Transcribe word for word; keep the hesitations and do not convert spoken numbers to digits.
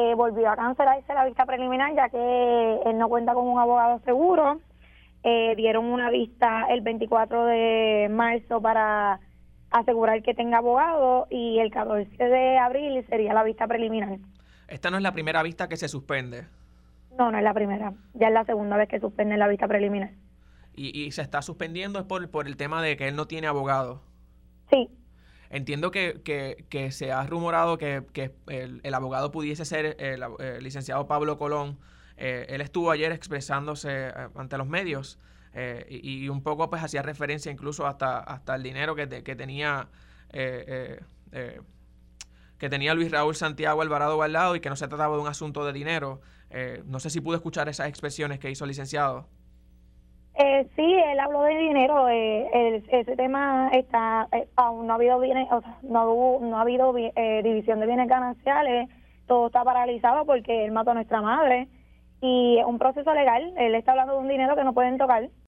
eh, volvió a cancelarse la vista preliminar ya que él no cuenta con un abogado seguro. Eh, dieron una vista el veinticuatro de marzo para asegurar que tenga abogado y el catorce de abril sería la vista preliminar. Esta no es la primera vista que se suspende. No, no es la primera, ya es la segunda vez que suspenden la vista preliminar. Y, y se está suspendiendo es por, por el tema de que él no tiene abogado. Sí. Entiendo que, que, que se ha rumorado que, que el, el abogado pudiese ser el, el licenciado Pablo Colón. Eh, él estuvo ayer expresándose ante los medios eh, y, y un poco pues hacía referencia incluso hasta, hasta el dinero que, te, que tenía eh, eh, eh, que tenía Luis Raúl Santiago Alvarado Guardado y que no se trataba de un asunto de dinero. Eh, no sé si pudo escuchar esas expresiones que hizo el licenciado. Eh, sí, él habló de dinero. Eh, el, ese tema está eh, aún no ha habido bienes, o sea, no hubo, no ha habido eh, división de bienes gananciales. Todo está paralizado porque él mató a nuestra madre y es un proceso legal. Él está hablando de un dinero que no pueden tocar.